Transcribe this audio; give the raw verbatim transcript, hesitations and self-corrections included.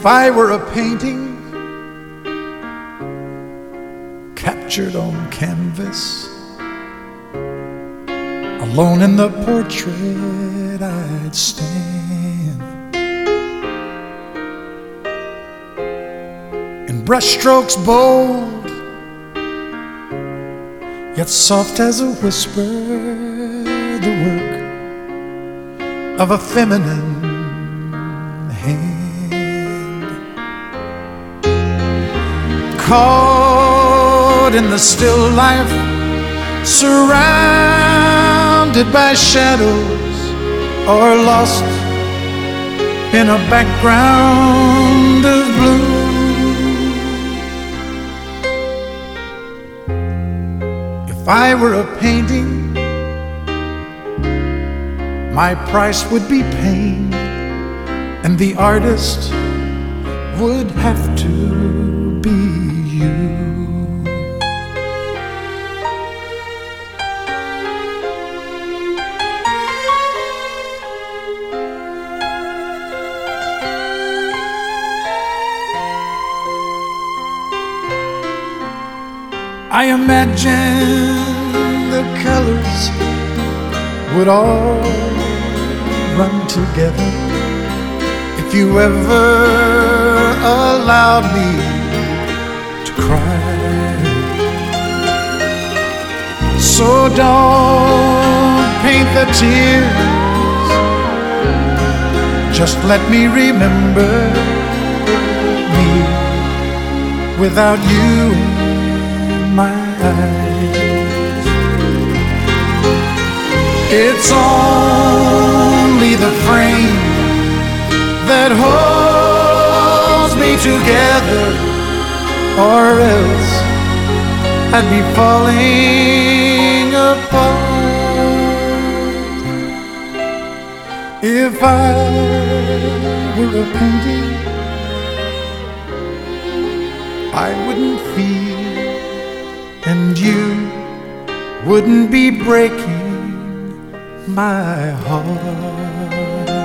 I were a painting captured on canvas, alone in the portrait I'd stand, in brushstrokes bold, yet soft as a whisper, the work of a feminine hand. Caught in the still life, surrounded by shadows, or lost in a background of blue. If I were a painting, my price would be pain, and the artist would have to be you. I imagine the colors would all run together if you ever allowed me to cry. So don't paint the tears, just let me remember me without you in my eyes. It's only the frame that holds me together, or else I'd be falling apart. If I were a painting, I wouldn't feel, and you wouldn't be breaking my heart.